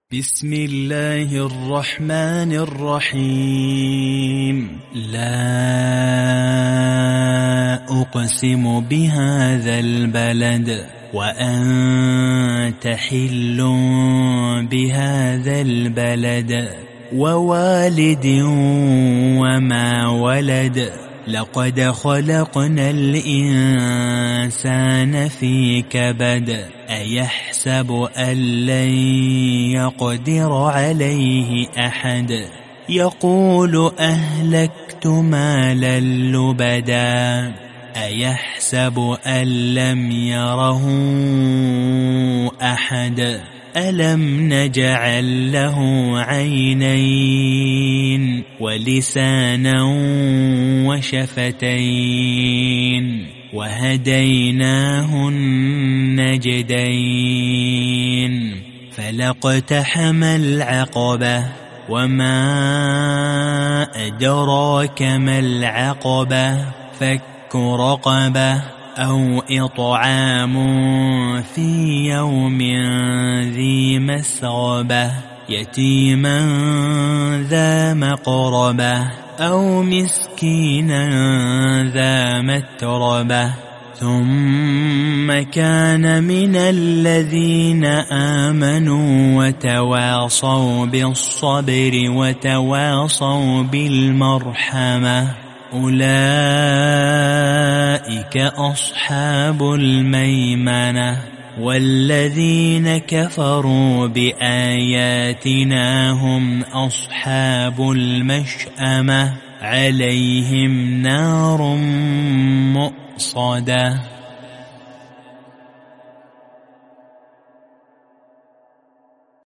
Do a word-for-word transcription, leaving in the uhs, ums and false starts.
بسم الله الرحمن الرحيم. لا أقسم بهذا البلد وأنت حل بهذا البلد ووالد وما ولد لقد خلقنا الإنسان في كبد أيحسب أن لن يقدر عليه أحد يقول أهلكت مالا لبدا أيحسب أن لم يره أحد ألم نجعل له عينين ولسانا وشفتين وهديناه النجدين فلاقتحم العقبة وما أدراك ما العقبة فك رقبة أو إطعام في يوم ذي مسغبة يتيما ذا مقربة أو مسكينا ذا متربة ثم كان من الذين آمنوا وتواصوا بالصبر وتواصوا بالمرحمة أولئك أصحاب الميمنة والذين كفروا بآياتنا هم أصحاب المشأمة عليهم نار مؤصدة.